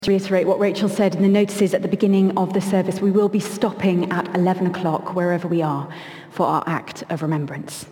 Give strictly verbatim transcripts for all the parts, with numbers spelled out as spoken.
To reiterate what Rachel said in the notices at the beginning of the service, we will be stopping at eleven o'clock wherever we are for our act of remembrance.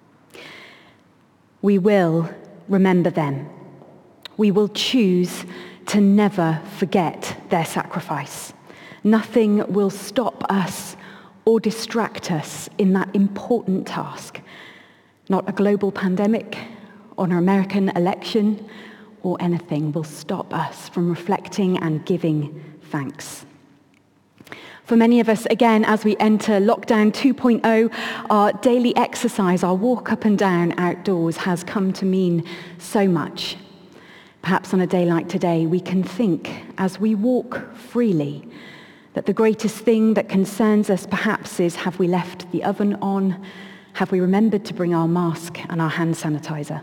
We will remember them. We will choose to never forget their sacrifice. Nothing will stop us or distract us in that important task. Not a global pandemic or an American election or anything will stop us from reflecting and giving thanks. For many of us, again, as we enter lockdown two point oh, our daily exercise, our walk up and down outdoors has come to mean so much. Perhaps on a day like today, we can think as we walk freely that the greatest thing that concerns us perhaps is, have we left the oven on? Have we remembered to bring our mask and our hand sanitizer?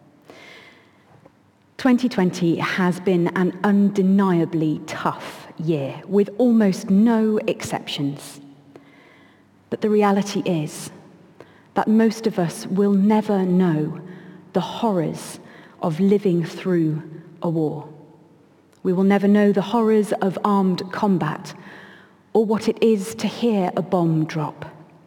twenty twenty has been an undeniably tough year, with almost no exceptions. But the reality is that most of us will never know the horrors of living through a war. We will never know the horrors of armed combat or what it is to hear a bomb drop.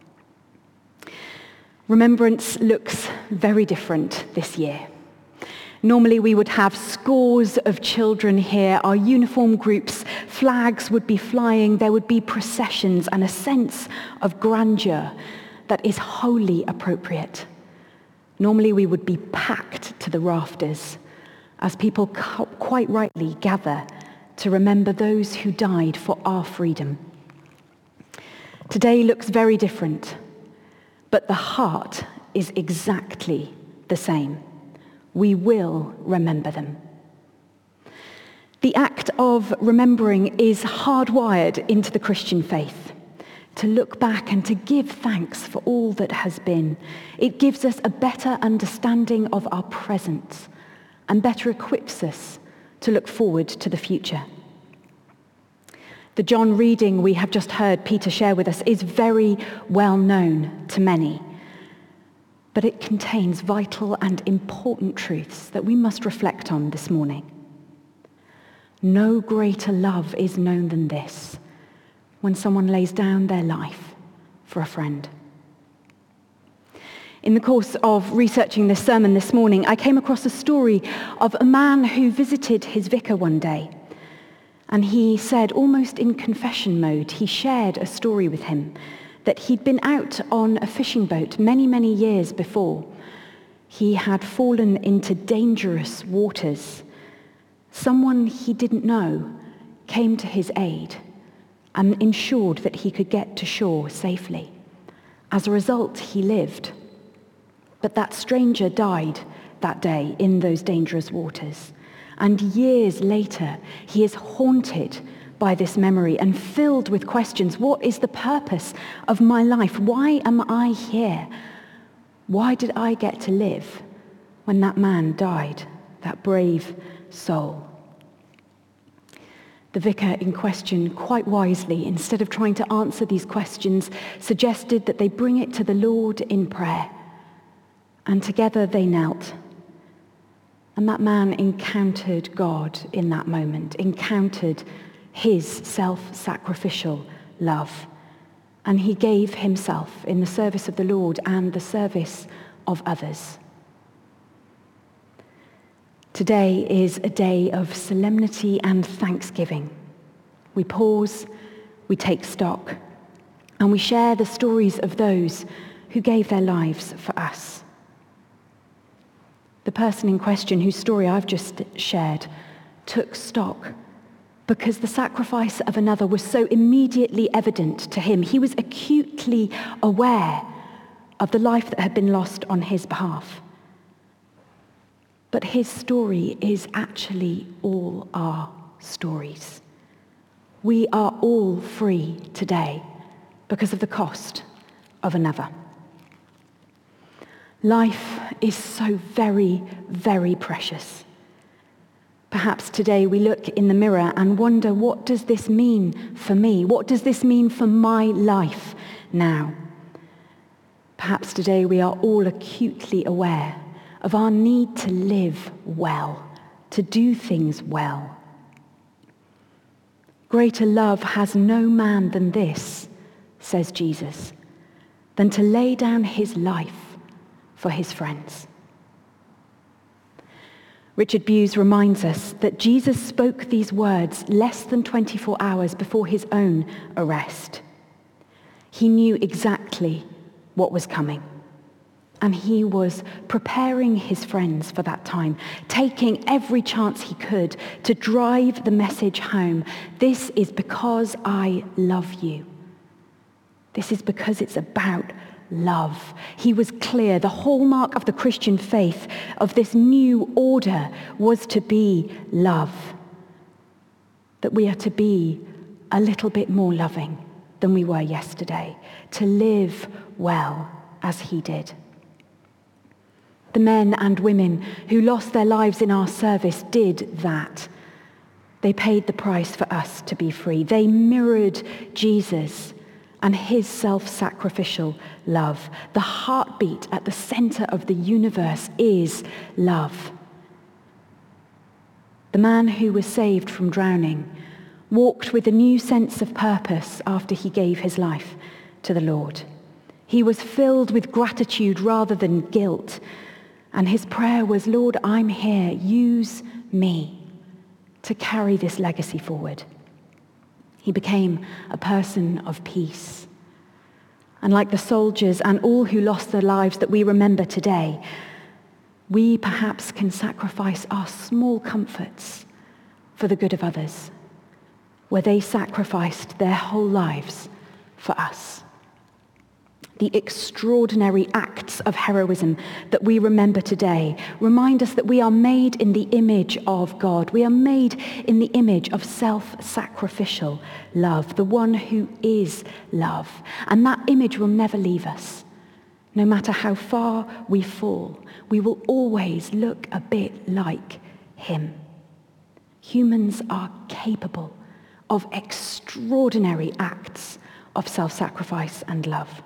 Remembrance looks very different this year. Normally we would have scores of children here, our uniform groups, flags would be flying, there would be processions and a sense of grandeur that is wholly appropriate. Normally we would be packed to the rafters as people quite rightly gather to remember those who died for our freedom. Today looks very different, but the heart is exactly the same. We will remember them. The act of remembering is hardwired into the Christian faith. To look back and to give thanks for all that has been. It gives us a better understanding of our present and better equips us to look forward to the future. The John reading we have just heard Peter share with us is very well known to many. But it contains vital and important truths that we must reflect on this morning. No greater love is known than this, when someone lays down their life for a friend. In the course of researching this sermon this morning, I came across a story of a man who visited his vicar one day. And he said, almost in confession mode, he shared a story with him that he'd been out on a fishing boat many, many years before. He had fallen into dangerous waters. Someone he didn't know came to his aid and ensured that he could get to shore safely. As a result, he lived. But that stranger died that day in those dangerous waters. And years later, he is haunted by this memory and filled with questions. What is the purpose of my life? Why am I here? Why did I get to live when that man died, that brave soul? The vicar in question, quite wisely, instead of trying to answer these questions, suggested that they bring it to the Lord in prayer. And together they knelt. And that man encountered God in that moment, encountered his self-sacrificial love. And he gave himself in the service of the Lord and the service of others. Today is a day of solemnity and thanksgiving. We pause, we take stock, and we share the stories of those who gave their lives for us. The person in question, whose story I've just shared, took stock because the sacrifice of another was so immediately evident to him. He was acutely aware of the life that had been lost on his behalf. But his story is actually all our stories. We are all free today because of the cost of another. Life is so very, very precious. Perhaps today we look in the mirror and wonder, what does this mean for me? What does this mean for my life now? Perhaps today we are all acutely aware of our need to live well, to do things well. Greater love has no man than this, says Jesus, than to lay down his life for his friends. Richard Bewes reminds us that Jesus spoke these words less than twenty-four hours before his own arrest. He knew exactly what was coming, and he was preparing his friends for that time, taking every chance he could to drive the message home. This is because I love you. This is because it's about love. He was clear. The hallmark of the Christian faith, of this new order, was to be love. That we are to be a little bit more loving than we were yesterday, to live well as he did. The men and women who lost their lives in our service did that. They paid the price for us to be free. They mirrored Jesus and his self-sacrificial love. The heartbeat at the center of the universe is love. The man who was saved from drowning walked with a new sense of purpose after he gave his life to the Lord. He was filled with gratitude rather than guilt, and his prayer was, Lord, I'm here. Use me to carry this legacy forward. He became a person of peace. And like the soldiers and all who lost their lives that we remember today, we perhaps can sacrifice our small comforts for the good of others, where they sacrificed their whole lives for us. The extraordinary acts of heroism that we remember today remind us that we are made in the image of God. We are made in the image of self-sacrificial love, the one who is love. And that image will never leave us. No matter how far we fall, we will always look a bit like him. Humans are capable of extraordinary acts of self-sacrifice and love.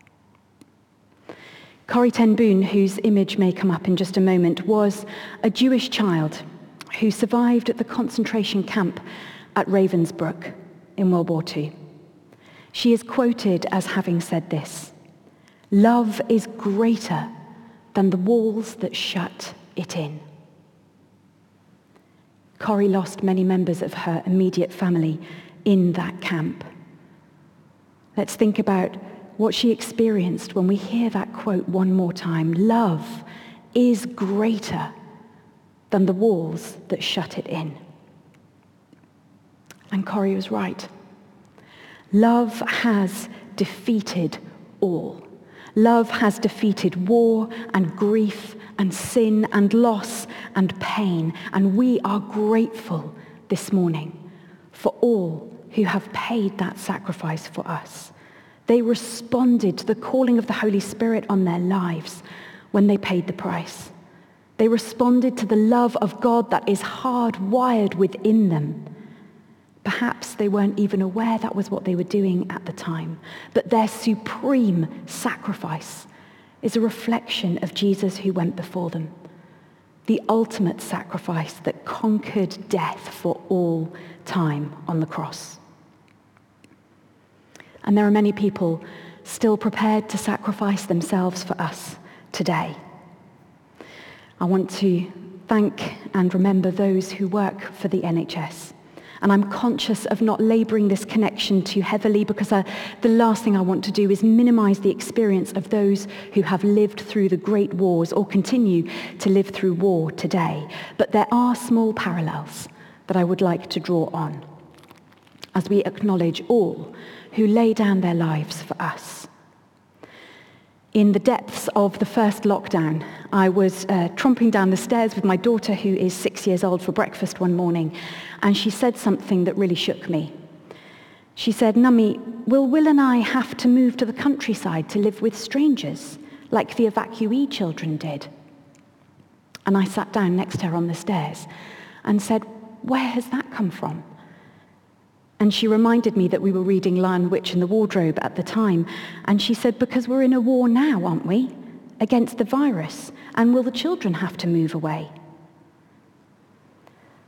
Corrie ten Boom, whose image may come up in just a moment, was a Jewish child who survived at the concentration camp at Ravensbrück in World War Two. She is quoted as having said this: "Love is greater than the walls that shut it in." Corrie lost many members of her immediate family in that camp. Let's think about what she experienced when we hear that quote one more time. Love is greater than the walls that shut it in. And Corrie was right. Love has defeated all. Love has defeated war and grief and sin and loss and pain. And we are grateful this morning for all who have paid that sacrifice for us. They responded to the calling of the Holy Spirit on their lives when they paid the price. They responded to the love of God that is hardwired within them. Perhaps they weren't even aware that was what they were doing at the time, but their supreme sacrifice is a reflection of Jesus who went before them, the ultimate sacrifice that conquered death for all time on the cross. And there are many people still prepared to sacrifice themselves for us today. I want to thank and remember those who work for the N H S. And I'm conscious of not labouring this connection too heavily, because I, the last thing I want to do is minimise the experience of those who have lived through the great wars or continue to live through war today. But there are small parallels that I would like to draw on as we acknowledge all who lay down their lives for us. In the depths of the first lockdown, I was uh, tromping down the stairs with my daughter, who is six years old, for breakfast one morning, and she said something that really shook me. She said, "Mummy, will Will and I have to move to the countryside to live with strangers, like the evacuee children did?" And I sat down next to her on the stairs and said, "Where has that come from?" And she reminded me that we were reading Lion, Witch and the Wardrobe at the time. And she said, "Because we're in a war now, aren't we? Against the virus. And will the children have to move away?"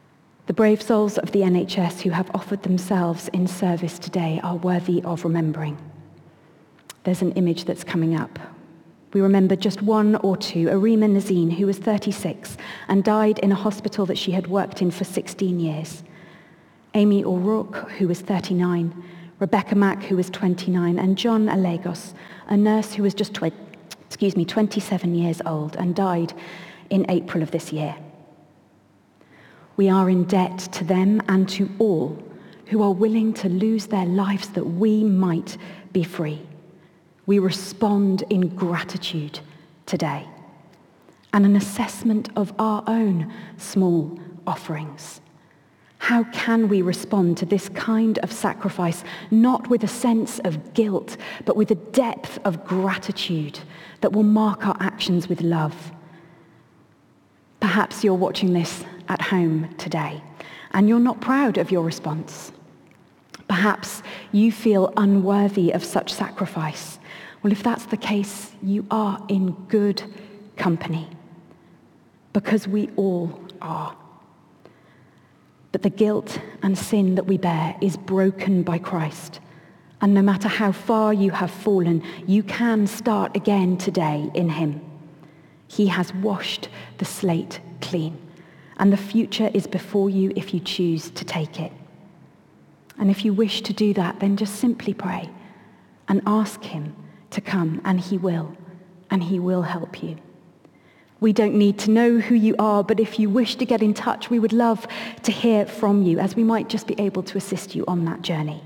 The brave souls of the N H S who have offered themselves in service today are worthy of remembering. There's an image that's coming up. We remember just one or two. Arima Nazine, who was thirty-six and died in a hospital that she had worked in for sixteen years. Amy O'Rourke, who was thirty-nine. Rebecca Mack, who was twenty-nine. And John Allegos, a nurse who was just tw- excuse me, twenty-seven years old and died in April of this year. We are in debt to them and to all who are willing to lose their lives that we might be free. We respond in gratitude today and an assessment of our own small offerings. How can we respond to this kind of sacrifice, not with a sense of guilt, but with a depth of gratitude that will mark our actions with love? Perhaps you're watching this at home today and you're not proud of your response. Perhaps you feel unworthy of such sacrifice. Well, if that's the case, you are in good company, because we all are. But the guilt and sin that we bear is broken by Christ. And no matter how far you have fallen, you can start again today in him. He has washed the slate clean, and the future is before you if you choose to take it. And if you wish to do that, then just simply pray and ask him to come, and he will, and he will help you. We don't need to know who you are, but if you wish to get in touch, we would love to hear from you, as we might just be able to assist you on that journey.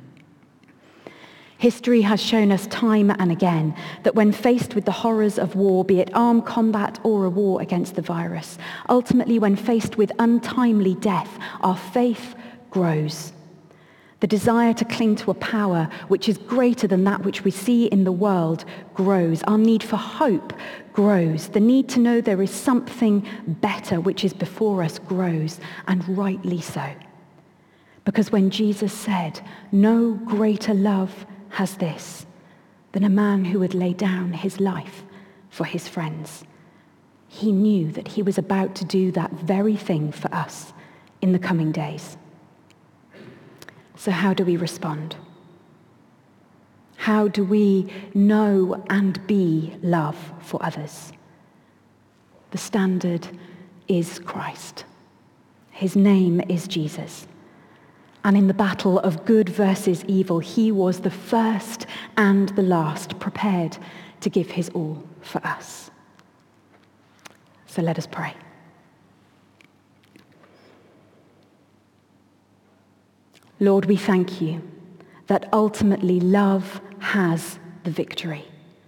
History has shown us time and again that when faced with the horrors of war, be it armed combat or a war against the virus, ultimately when faced with untimely death, our faith grows. The desire to cling to a power which is greater than that which we see in the world grows. Our need for hope grows. The need to know there is something better which is before us grows, and rightly so. Because when Jesus said, "No greater love has this than a man who would lay down his life for his friends," he knew that he was about to do that very thing for us in the coming days. So how do we respond? How do we know and be love for others? The standard is Christ. His name is Jesus. And in the battle of good versus evil, he was the first and the last, prepared to give his all for us. So let us pray. Lord, we thank you that ultimately love has the victory.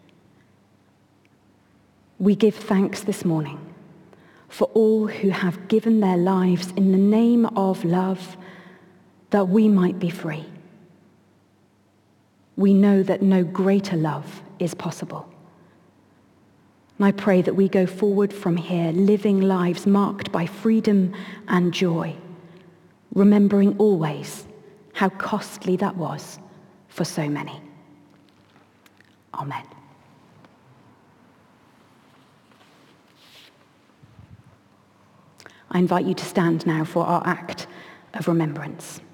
We give thanks this morning for all who have given their lives in the name of love, that we might be free. We know that no greater love is possible. And I pray that we go forward from here living lives marked by freedom and joy, remembering always how costly that was for so many. Amen. I invite you to stand now for our act of remembrance.